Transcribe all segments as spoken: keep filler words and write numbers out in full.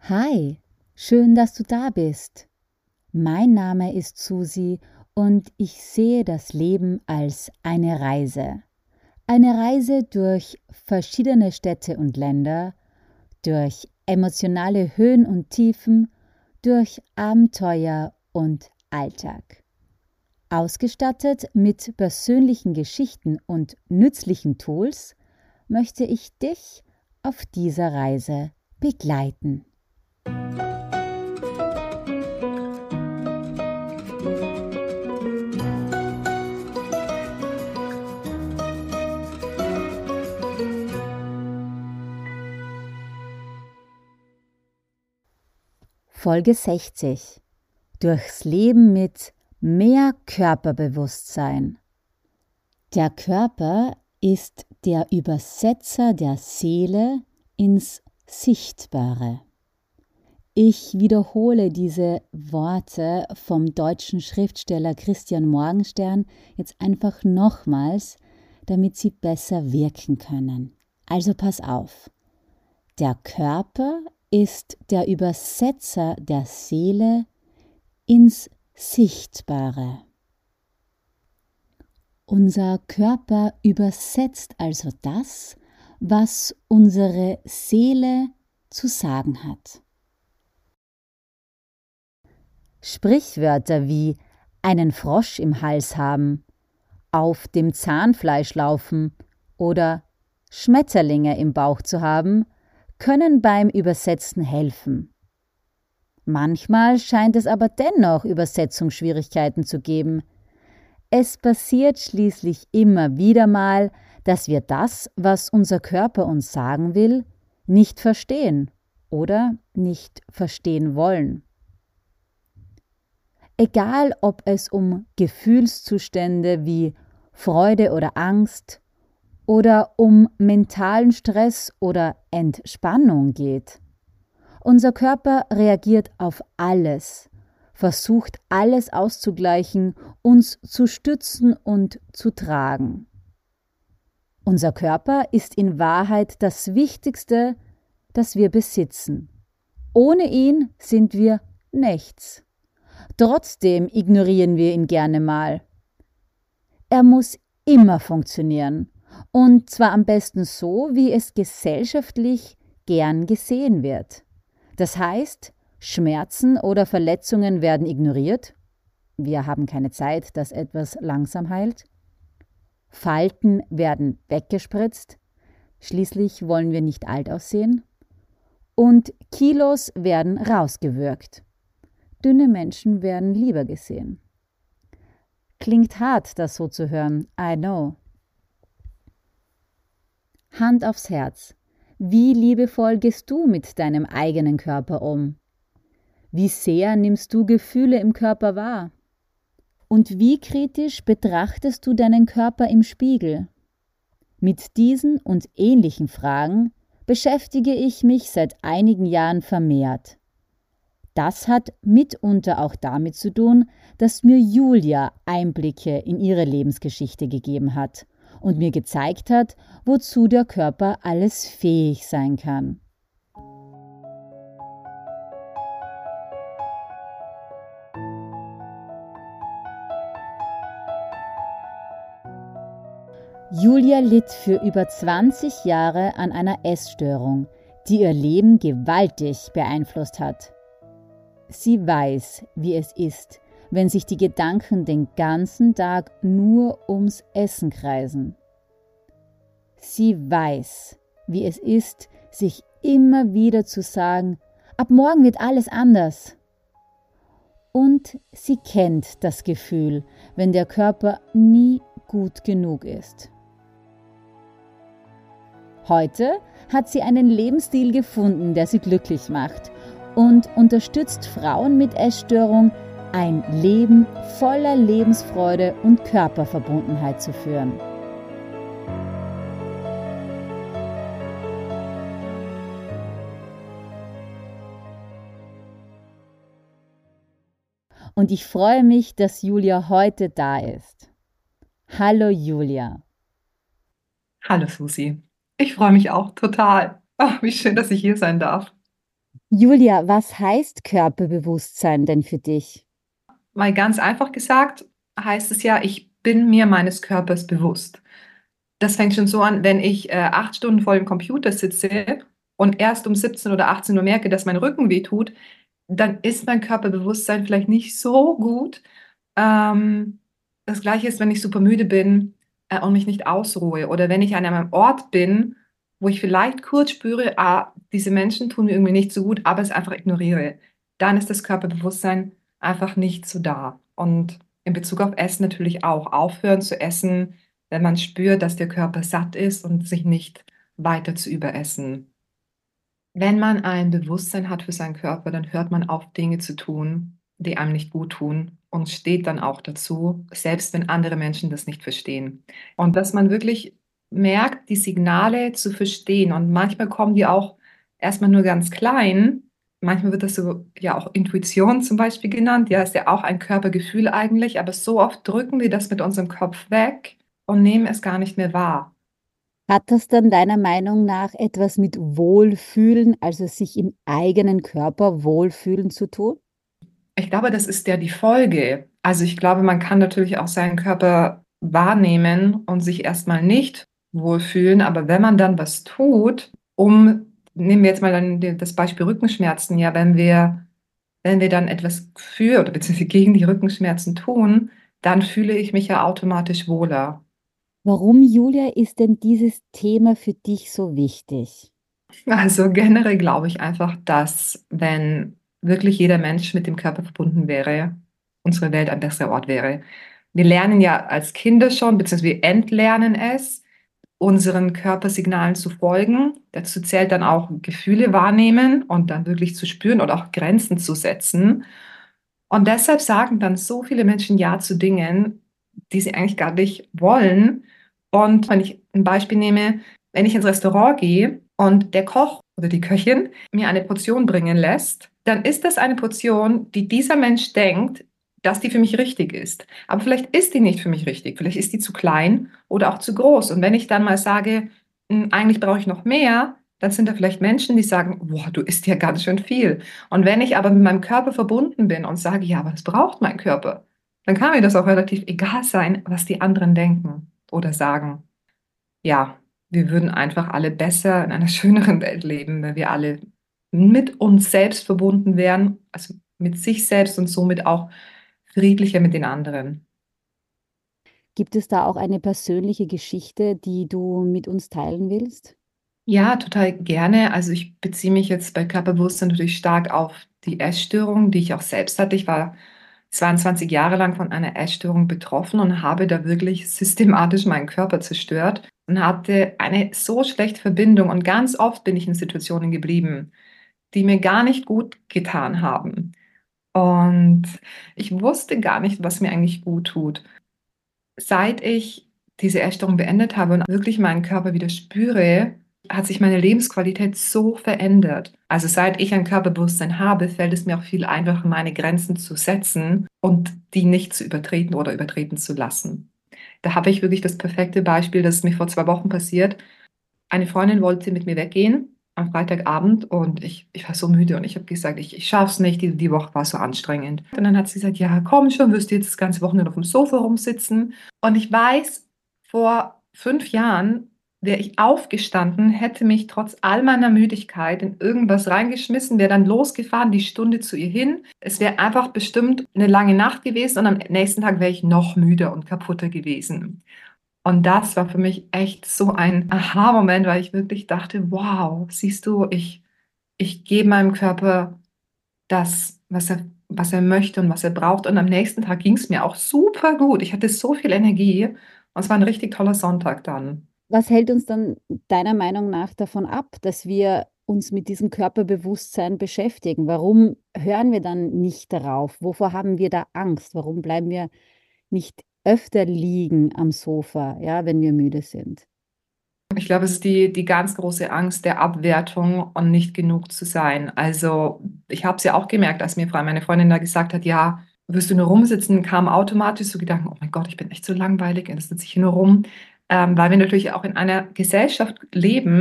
Hi, schön, dass du da bist. Mein Name ist Susi und ich sehe das Leben als eine Reise. Eine Reise durch verschiedene Städte und Länder, durch emotionale Höhen und Tiefen, durch Abenteuer und Alltag. Ausgestattet mit persönlichen Geschichten und nützlichen Tools möchte ich dich auf dieser Reise begleiten. Folge sechzig. Durchs Leben mit mehr Körperbewusstsein. Der Körper ist der Übersetzer der Seele ins Sichtbare. Ich wiederhole diese Worte vom deutschen Schriftsteller Christian Morgenstern jetzt einfach nochmals, damit sie besser wirken können. Also pass auf. Der Körper ist der Übersetzer der Seele ins Sichtbare. Unser Körper übersetzt also das, was unsere Seele zu sagen hat. Sprichwörter wie einen Frosch im Hals haben, auf dem Zahnfleisch laufen oder Schmetterlinge im Bauch zu haben, können beim Übersetzen helfen. Manchmal scheint es aber dennoch Übersetzungsschwierigkeiten zu geben. Es passiert schließlich immer wieder mal, dass wir das, was unser Körper uns sagen will, nicht verstehen oder nicht verstehen wollen. Egal, ob es um Gefühlszustände wie Freude oder Angst oder um mentalen Stress oder Entspannung geht. Unser Körper reagiert auf alles, versucht alles auszugleichen, uns zu stützen und zu tragen. Unser Körper ist in Wahrheit das Wichtigste, das wir besitzen. Ohne ihn sind wir nichts. Trotzdem ignorieren wir ihn gerne mal. Er muss immer funktionieren. Und zwar am besten so, wie es gesellschaftlich gern gesehen wird. Das heißt, Schmerzen oder Verletzungen werden ignoriert. Wir haben keine Zeit, dass etwas langsam heilt. Falten werden weggespritzt. Schließlich wollen wir nicht alt aussehen. Und Kilos werden rausgewürgt. Dünne Menschen werden lieber gesehen. Klingt hart, das so zu hören. I know. Hand aufs Herz. Wie liebevoll gehst du mit deinem eigenen Körper um? Wie sehr nimmst du Gefühle im Körper wahr? Und wie kritisch betrachtest du deinen Körper im Spiegel? Mit diesen und ähnlichen Fragen beschäftige ich mich seit einigen Jahren vermehrt. Das hat mitunter auch damit zu tun, dass mir Julia Einblicke in ihre Lebensgeschichte gegeben hat und mir gezeigt hat, wozu der Körper alles fähig sein kann. Julia litt für über zwanzig Jahre an einer Essstörung, die ihr Leben gewaltig beeinflusst hat. Sie weiß, wie es ist, wenn sich die Gedanken den ganzen Tag nur ums Essen kreisen. Sie weiß, wie es ist, sich immer wieder zu sagen, ab morgen wird alles anders. Und sie kennt das Gefühl, wenn der Körper nie gut genug ist. Heute hat sie einen Lebensstil gefunden, der sie glücklich macht und unterstützt Frauen mit Essstörung, ein Leben voller Lebensfreude und Körperverbundenheit zu führen. Und ich freue mich, dass Julia heute da ist. Hallo Julia. Hallo Susi. Ich freue mich auch total. Ach, wie schön, dass ich hier sein darf. Julia, was heißt Körperbewusstsein denn für dich? Mal ganz einfach gesagt, heißt es ja, ich bin mir meines Körpers bewusst. Das fängt schon so an, wenn ich äh, acht Stunden vor dem Computer sitze und erst um siebzehn oder achtzehn Uhr merke, dass mein Rücken weh tut, dann ist mein Körperbewusstsein vielleicht nicht so gut. Ähm, Das Gleiche ist, wenn ich super müde bin äh, und mich nicht ausruhe oder wenn ich an einem Ort bin, wo ich vielleicht kurz spüre, ah, diese Menschen tun mir irgendwie nicht so gut, aber es einfach ignoriere. Dann ist das Körperbewusstsein einfach nicht so da. Und in Bezug auf Essen natürlich auch. Aufhören zu essen, wenn man spürt, dass der Körper satt ist und sich nicht weiter zu überessen. Wenn man ein Bewusstsein hat für seinen Körper, dann hört man auf, Dinge zu tun, die einem nicht gut tun und steht dann auch dazu, selbst wenn andere Menschen das nicht verstehen. Und dass man wirklich merkt, die Signale zu verstehen. Und manchmal kommen die auch erstmal nur ganz klein. Manchmal wird das so ja auch Intuition zum Beispiel genannt. Ja, ist ja auch ein Körpergefühl eigentlich, aber so oft drücken wir das mit unserem Kopf weg und nehmen es gar nicht mehr wahr. Hat das dann deiner Meinung nach etwas mit Wohlfühlen, also sich im eigenen Körper wohlfühlen zu tun? Ich glaube, das ist ja die Folge. Also ich glaube, man kann natürlich auch seinen Körper wahrnehmen und sich erstmal nicht wohlfühlen, aber wenn man dann was tut, um, nehmen wir jetzt mal dann die- das Beispiel Rückenschmerzen, ja, wenn wir, wenn wir dann etwas für oder beziehungsweise gegen die Rückenschmerzen tun, dann fühle ich mich ja automatisch wohler. Warum, Julia, ist denn dieses Thema für dich so wichtig? Also generell glaube ich einfach, dass wenn wirklich jeder Mensch mit dem Körper verbunden wäre, unsere Welt ein besserer Ort wäre. Wir lernen ja als Kinder schon, beziehungsweise wir entlernen es, unseren Körpersignalen zu folgen. Dazu zählt dann auch Gefühle wahrnehmen und dann wirklich zu spüren oder auch Grenzen zu setzen. Und deshalb sagen dann so viele Menschen Ja zu Dingen, die sie eigentlich gar nicht wollen. Und wenn ich ein Beispiel nehme, wenn ich ins Restaurant gehe und der Koch oder die Köchin mir eine Portion bringen lässt, dann ist das eine Portion, die dieser Mensch denkt, dass die für mich richtig ist. Aber vielleicht ist die nicht für mich richtig. Vielleicht ist die zu klein oder auch zu groß. Und wenn ich dann mal sage, "Hm, eigentlich brauche ich noch mehr, dann sind da vielleicht Menschen, die sagen, boah, du isst ja ganz schön viel. Und wenn ich aber mit meinem Körper verbunden bin und sage, ja, aber das braucht mein Körper, dann kann mir das auch relativ egal sein, was die anderen denken oder sagen. Ja, wir würden einfach alle besser in einer schöneren Welt leben, wenn wir alle mit uns selbst verbunden wären, also mit sich selbst und somit auch friedlicher mit den anderen. Gibt es da auch eine persönliche Geschichte, die du mit uns teilen willst? Ja, total gerne. Also ich beziehe mich jetzt bei Körperbewusstsein natürlich stark auf die Essstörung, die ich auch selbst hatte. Ich war zweiundzwanzig Jahre lang von einer Essstörung betroffen und habe da wirklich systematisch meinen Körper zerstört und hatte eine so schlechte Verbindung. Und ganz oft bin ich in Situationen geblieben, die mir gar nicht gut getan haben. Und ich wusste gar nicht, was mir eigentlich gut tut. Seit ich diese Essstörung beendet habe und wirklich meinen Körper wieder spüre, hat sich meine Lebensqualität so verändert. Also seit ich ein Körperbewusstsein habe, fällt es mir auch viel einfacher, meine Grenzen zu setzen und die nicht zu übertreten oder übertreten zu lassen. Da habe ich wirklich das perfekte Beispiel, das ist mir vor zwei Wochen passiert. Eine Freundin wollte mit mir weggehen am Freitagabend und ich, ich war so müde und ich habe gesagt, ich, ich schaff's nicht, die, die Woche war so anstrengend. Und dann hat sie gesagt, ja, komm schon, wirst du jetzt das ganze Wochenende auf dem Sofa rumsitzen. Und ich weiß, vor fünf Jahren wäre ich aufgestanden, hätte mich trotz all meiner Müdigkeit in irgendwas reingeschmissen, wäre dann losgefahren, die Stunde zu ihr hin. Es wäre einfach bestimmt eine lange Nacht gewesen und am nächsten Tag wäre ich noch müder und kaputter gewesen. Und das war für mich echt so ein Aha-Moment, weil ich wirklich dachte, wow, siehst du, ich, ich gebe meinem Körper das, was er, was er möchte und was er braucht. Und am nächsten Tag ging es mir auch super gut. Ich hatte so viel Energie und es war ein richtig toller Sonntag dann. Was hält uns dann deiner Meinung nach davon ab, dass wir uns mit diesem Körperbewusstsein beschäftigen? Warum hören wir dann nicht darauf? Wovor haben wir da Angst? Warum bleiben wir nicht öfter liegen am Sofa, ja, wenn wir müde sind? Ich glaube, es ist die, die ganz große Angst der Abwertung und nicht genug zu sein. Also ich habe es ja auch gemerkt, als mir meine Freundin da gesagt hat, ja, wirst du nur rumsitzen, kam automatisch so Gedanken, oh mein Gott, ich bin echt so langweilig und jetzt sitze ich hier nur rum. Ähm, weil wir natürlich auch in einer Gesellschaft leben,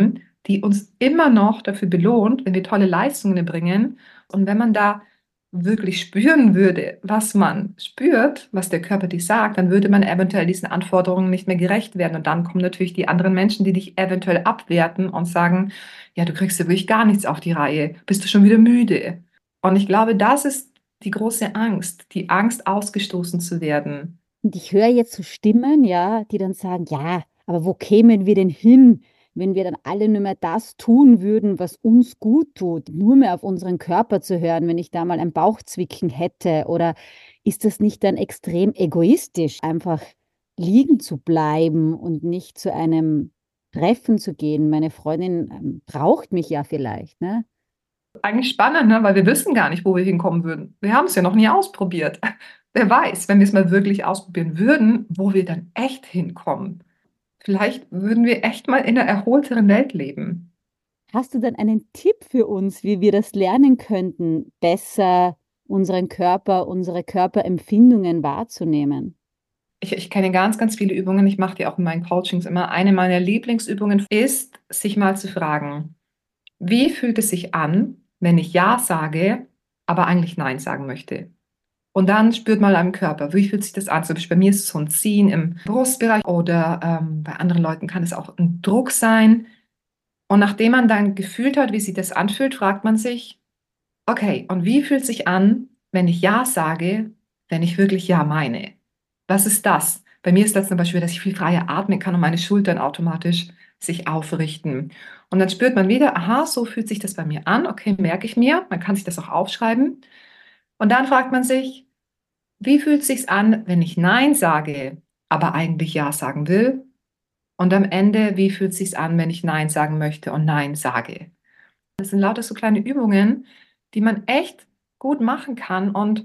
die uns immer noch dafür belohnt, wenn wir tolle Leistungen erbringen. Und wenn man da wirklich spüren würde, was man spürt, was der Körper dir sagt, dann würde man eventuell diesen Anforderungen nicht mehr gerecht werden. Und dann kommen natürlich die anderen Menschen, die dich eventuell abwerten und sagen, ja, du kriegst ja wirklich gar nichts auf die Reihe, bist du schon wieder müde. Und ich glaube, das ist die große Angst, die Angst, ausgestoßen zu werden. Und ich höre jetzt so Stimmen, ja, die dann sagen: „Ja, aber wo kämen wir denn hin, wenn wir dann alle nur mehr das tun würden, was uns gut tut, nur mehr auf unseren Körper zu hören, wenn ich da mal ein Bauchzwicken hätte? Oder ist das nicht dann extrem egoistisch, einfach liegen zu bleiben und nicht zu einem Treffen zu gehen? Meine Freundin, ähm, braucht mich ja vielleicht“, ne? Eigentlich spannend, ne? Weil wir wissen gar nicht, wo wir hinkommen würden. Wir haben es ja noch nie ausprobiert. Wer weiß, wenn wir es mal wirklich ausprobieren würden, wo wir dann echt hinkommen. Vielleicht würden wir echt mal in einer erholteren Welt leben. Hast du dann einen Tipp für uns, wie wir das lernen könnten, besser unseren Körper, unsere Körperempfindungen wahrzunehmen? Ich, ich kenne ganz, ganz viele Übungen. Ich mache die auch in meinen Coachings immer. Eine meiner Lieblingsübungen ist, sich mal zu fragen, wie fühlt es sich an, wenn ich Ja sage, aber eigentlich Nein sagen möchte? Und dann spürt mal am Körper, wie fühlt sich das an? Zum Beispiel bei mir ist es so ein Ziehen im Brustbereich oder ähm, bei anderen Leuten kann es auch ein Druck sein. Und nachdem man dann gefühlt hat, wie sich das anfühlt, fragt man sich, okay, und wie fühlt sich an, wenn ich Ja sage, wenn ich wirklich Ja meine? Was ist das? Bei mir ist das zum Beispiel, dass ich viel freier atmen kann und meine Schultern automatisch sich aufrichten. Und dann spürt man wieder, aha, so fühlt sich das bei mir an. Okay, merke ich mir. Man kann sich das auch aufschreiben. Und dann fragt man sich, wie fühlt es sich an, wenn ich Nein sage, aber eigentlich Ja sagen will? Und am Ende, wie fühlt es sich an, wenn ich Nein sagen möchte und Nein sage? Das sind lauter so kleine Übungen, die man echt gut machen kann und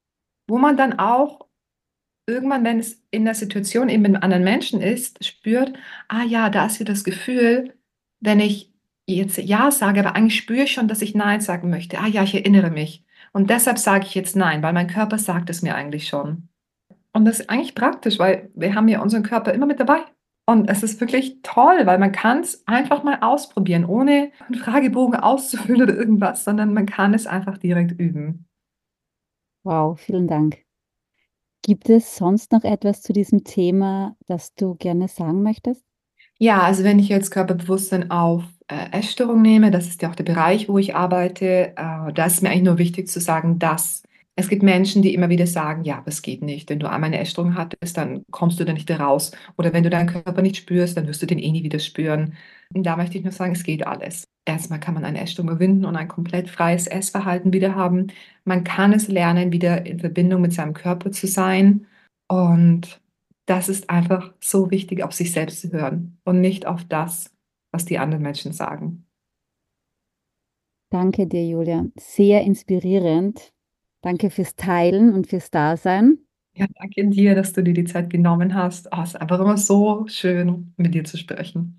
wo man dann auch irgendwann, wenn es in der Situation eben mit einem anderen Menschen ist, spürt, ah ja, da ist wieder das Gefühl, wenn ich jetzt Ja sage, aber eigentlich spüre ich schon, dass ich Nein sagen möchte. Ah ja, ich erinnere mich. Und deshalb sage ich jetzt Nein, weil mein Körper sagt es mir eigentlich schon. Und das ist eigentlich praktisch, weil wir haben ja unseren Körper immer mit dabei. Und es ist wirklich toll, weil man kann es einfach mal ausprobieren, ohne einen Fragebogen auszufüllen oder irgendwas, sondern man kann es einfach direkt üben. Wow, vielen Dank. Gibt es sonst noch etwas zu diesem Thema, das du gerne sagen möchtest? Ja, also wenn ich jetzt Körperbewusstsein auf äh, Essstörung nehme, das ist ja auch der Bereich, wo ich arbeite, äh, da ist mir eigentlich nur wichtig zu sagen, dass es gibt Menschen, die immer wieder sagen, ja, aber es geht nicht. Wenn du einmal eine Essstörung hattest, dann kommst du da nicht wieder raus. Oder wenn du deinen Körper nicht spürst, dann wirst du den eh nie wieder spüren. Und da möchte ich nur sagen, es geht alles. Erstmal kann man eine Essstörung überwinden und ein komplett freies Essverhalten wieder haben. Man kann es lernen, wieder in Verbindung mit seinem Körper zu sein. Und das ist einfach so wichtig, auf sich selbst zu hören und nicht auf das, was die anderen Menschen sagen. Danke dir, Julia. Sehr inspirierend. Danke fürs Teilen und fürs Dasein. Ja, danke dir, dass du dir die Zeit genommen hast. Oh, es ist einfach immer so schön, mit dir zu sprechen.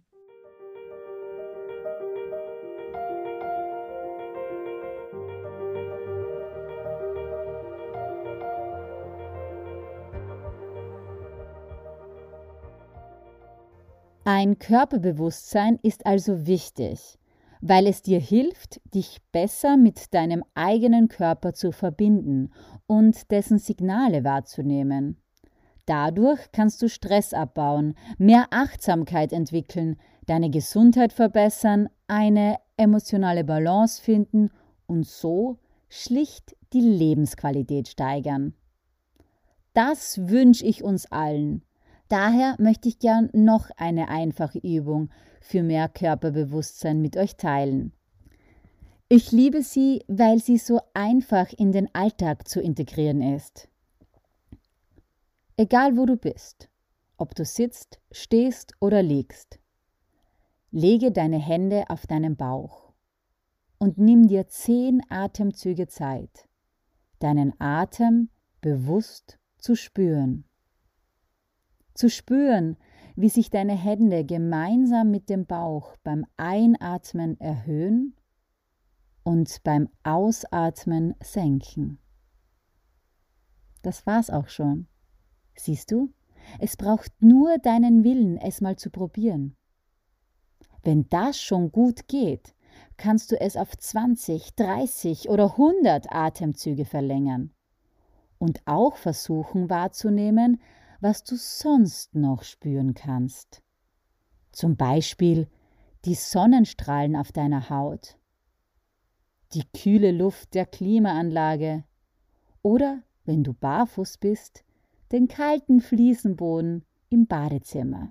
Ein Körperbewusstsein ist also wichtig, weil es dir hilft, dich besser mit deinem eigenen Körper zu verbinden und dessen Signale wahrzunehmen. Dadurch kannst du Stress abbauen, mehr Achtsamkeit entwickeln, deine Gesundheit verbessern, eine emotionale Balance finden und so schlicht die Lebensqualität steigern. Das wünsche ich uns allen. Daher möchte ich gern noch eine einfache Übung für mehr Körperbewusstsein mit euch teilen. Ich liebe sie, weil sie so einfach in den Alltag zu integrieren ist. Egal wo du bist, ob du sitzt, stehst oder liegst, lege deine Hände auf deinen Bauch und nimm dir zehn Atemzüge Zeit, deinen Atem bewusst zu spüren. Zu spüren, wie sich deine Hände gemeinsam mit dem Bauch beim Einatmen erhöhen und beim Ausatmen senken. Das war's auch schon. Siehst du, es braucht nur deinen Willen, es mal zu probieren. Wenn das schon gut geht, kannst du es auf zwanzig, dreißig oder hundert Atemzüge verlängern und auch versuchen wahrzunehmen, was du sonst noch spüren kannst. Zum Beispiel die Sonnenstrahlen auf deiner Haut, die kühle Luft der Klimaanlage oder, wenn du barfuß bist, den kalten Fliesenboden im Badezimmer.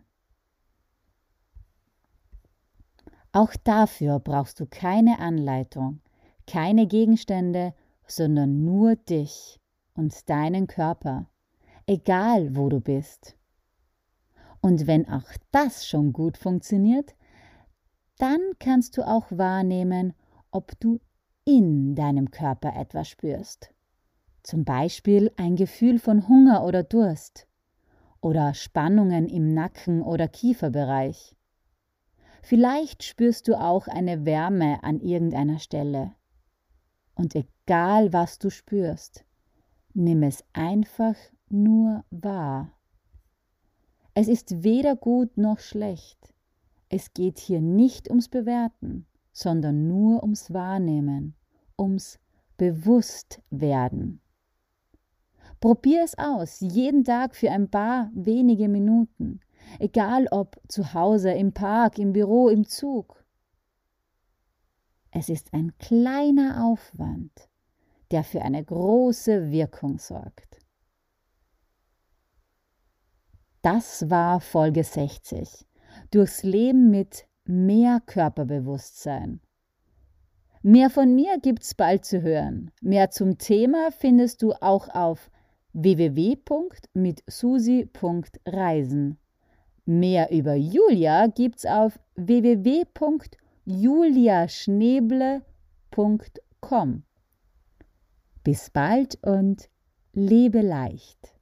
Auch dafür brauchst du keine Anleitung, keine Gegenstände, sondern nur dich und deinen Körper, egal wo du bist. Und wenn auch das schon gut funktioniert, dann kannst du auch wahrnehmen, ob du in deinem Körper etwas spürst. Zum Beispiel ein Gefühl von Hunger oder Durst oder Spannungen im Nacken- oder Kieferbereich. Vielleicht spürst du auch eine Wärme an irgendeiner Stelle. Und egal was du spürst, nimm es einfach nur wahr. Es ist weder gut noch schlecht. Es geht hier nicht ums Bewerten, sondern nur ums Wahrnehmen, ums Bewusstwerden. Probier es aus, jeden Tag für ein paar wenige Minuten, egal ob zu Hause, im Park, im Büro, im Zug. Es ist ein kleiner Aufwand, der für eine große Wirkung sorgt. Das war Folge sechzig. Durchs Leben mit mehr Körperbewusstsein. Mehr von mir gibt's bald zu hören. Mehr zum Thema findest du auch auf w w w punkt mit susi punkt reisen. Mehr über Julia gibt's auf w w w punkt julia schneeble punkt com. Bis bald und lebe leicht.